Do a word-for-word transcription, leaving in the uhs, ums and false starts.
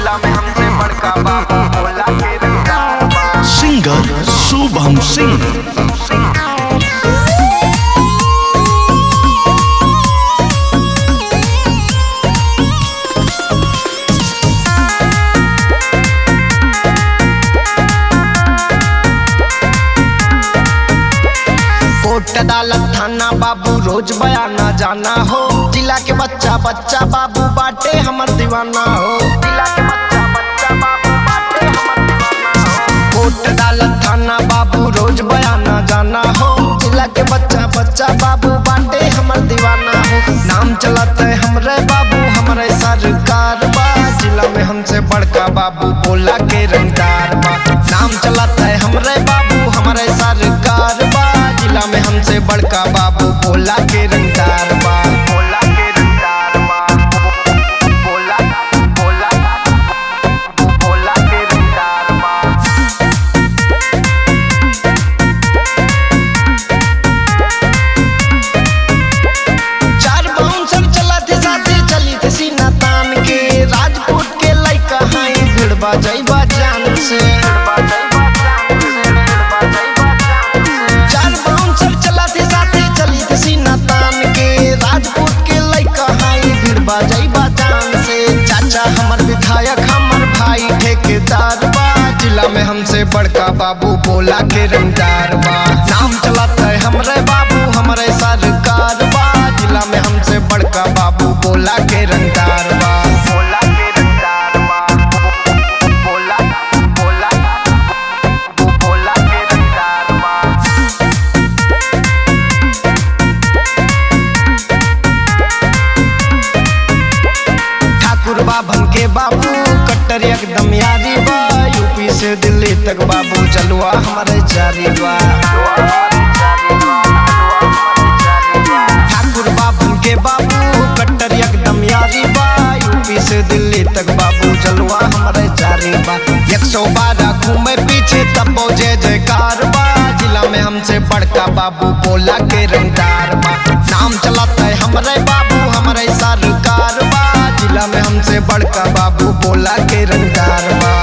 जिला में हमसे बड़का बाबू भोला के रंगदार बा। सिंगर शुभम सिंह। कोर्ट अदालत थाना बाबू रोज बयाना जाना हो। जिला के बच्चा बच्चा बाबू बाटे हमर दीवाना हो। जिला के बच्चा बच्चा बाबू बाटे हमर दीवाना हो। कोर्ट अदालत थाना बाबू रोज बयाना जाना हो। जिला के बच्चा बच्चा बाबू बाटे हमर दीवाना हो। नाम चलत है हमरे बाबू हमरे सरकार बा। जिला में हमसे बड़का बाबू भोला के रंगदार बा। नाम चलत है हमरे बाबू हमरे सरकार बा। जिला में हमसे बड़का बाबू भोला के रंगदार बा। भोला के रंगदार बा। भोला भोला भोला के रंगदार बा। चार बाउंसर चला थे साथे चली थे सीना तान के। राजपूत के लइका हाई भिड़बा जइबा जान से। चार बाउंसर चला थे साथे चली थे सीना तान के। राजपूत के लइका हाई भिड़बा जइबा जान से। चाचा हमर विधायक हमर भाई ठेकेदार बा। जिला में हमसे बड़का बाबू भोला के रंगदार बा। नाम चलत है हमरे बाबू हमरे सरकार बा। जिला में हमसे बड़का बाबू भोला के रंगदार बा। भोला के रंगदार बा। भोला भोला भोला के रंगदार बा। ठाकुर बाभन के बाबू कट्टर एकदम यारी बा। यूपी से दिल्ली तक बाबू चलुआ हमारे जारी बा। ठाकुर बाभन के बाबू कट्टर एकदम यारी बा। यूपी से दिल्ली तक बाबू चलुआ हमारे जारी बा। एक सौ बारह घूमे पीछे तब जय जयकार बा। जिला में हमसे बड़का बाबू भोला के रंगदार बा। नाम चलत है हमरे बाबू हमरे सरकार बा। जिला में हमसे बड़का बाबू भोला के रंगदार बा।